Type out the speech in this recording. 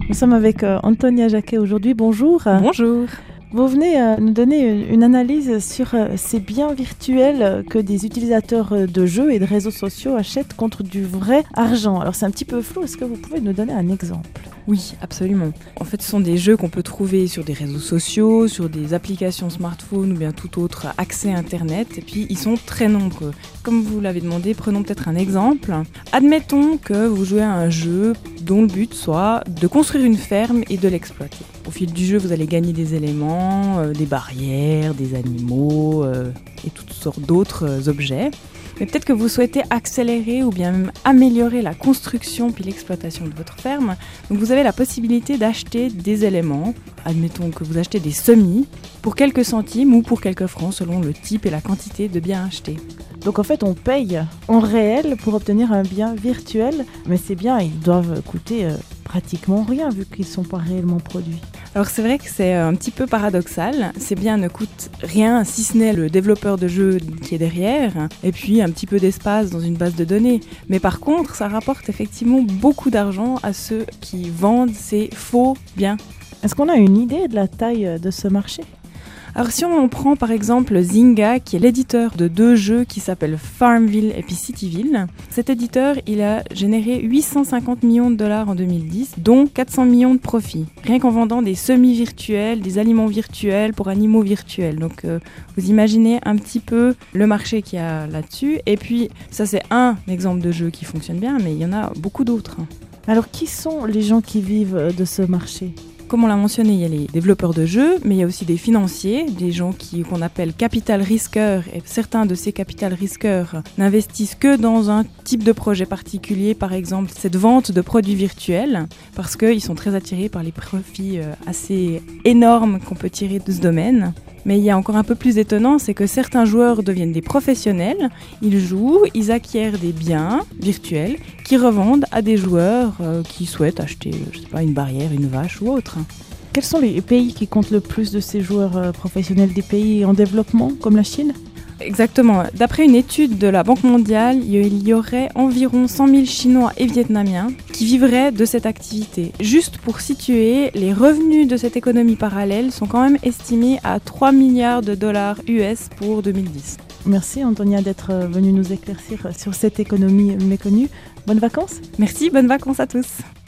Nous sommes avec Antonia Jacquet aujourd'hui. Bonjour. Bonjour. Vous venez nous donner une analyse sur ces biens virtuels que des utilisateurs de jeux et de réseaux sociaux achètent contre du vrai argent. Alors c'est un petit peu flou, est-ce que vous pouvez nous donner un exemple ? Oui, absolument. En fait, ce sont des jeux qu'on peut trouver sur des réseaux sociaux, sur des applications smartphone ou bien tout autre accès Internet. Et puis, ils sont très nombreux. Comme vous l'avez demandé, prenons peut-être un exemple. Admettons que vous jouez à un jeu dont le but soit de construire une ferme et de l'exploiter. Au fil du jeu, vous allez gagner des éléments, des barrières, des animaux et toutes sortes d'autres objets. Mais peut-être que vous souhaitez accélérer ou bien même améliorer la construction puis l'exploitation de votre ferme. Donc vous avez la possibilité d'acheter des éléments. Admettons que vous achetez des semis pour quelques centimes ou pour quelques francs selon le type et la quantité de biens achetés. Donc en fait, on paye en réel pour obtenir un bien virtuel, mais ces biens, ils doivent coûter pratiquement rien vu qu'ils ne sont pas réellement produits. Alors c'est vrai que c'est un petit peu paradoxal, ces biens ne coûtent rien si ce n'est le développeur de jeu qui est derrière et puis un petit peu d'espace dans une base de données. Mais par contre, ça rapporte effectivement beaucoup d'argent à ceux qui vendent ces faux biens. Est-ce qu'on a une idée de la taille de ce marché ? Alors si on prend par exemple Zynga, qui est l'éditeur de 2 jeux qui s'appellent Farmville et puis Cityville, cet éditeur il a généré 850 millions de dollars en 2010, dont 400 millions de profits, rien qu'en vendant des semis virtuels, des aliments virtuels pour animaux virtuels. Donc vous imaginez un petit peu le marché qu'il y a là-dessus. Et puis ça c'est un exemple de jeu qui fonctionne bien, mais il y en a beaucoup d'autres. Alors qui sont les gens qui vivent de ce marché ? Comme on l'a mentionné, il y a les développeurs de jeux, mais il y a aussi des financiers, des gens qu'on appelle capital risqueurs. Et certains de ces capital risqueurs n'investissent que dans un type de projet particulier, par exemple cette vente de produits virtuels, parce qu'ils sont très attirés par les profits assez énormes qu'on peut tirer de ce domaine. Mais il y a encore un peu plus étonnant, c'est que certains joueurs deviennent des professionnels, ils jouent, ils acquièrent des biens virtuels qui revendent à des joueurs qui souhaitent acheter, une barrière, une vache ou autre. Quels sont les pays qui comptent le plus de ces joueurs professionnels, des pays en développement comme la Chine ? Exactement. D'après une étude de la Banque mondiale, il y aurait environ 100 000 Chinois et Vietnamiens qui vivraient de cette activité. Juste pour situer, les revenus de cette économie parallèle sont quand même estimés à 3 milliards de dollars US pour 2010. Merci Antonia d'être venue nous éclaircir sur cette économie méconnue. Bonnes vacances. Merci, bonnes vacances à tous.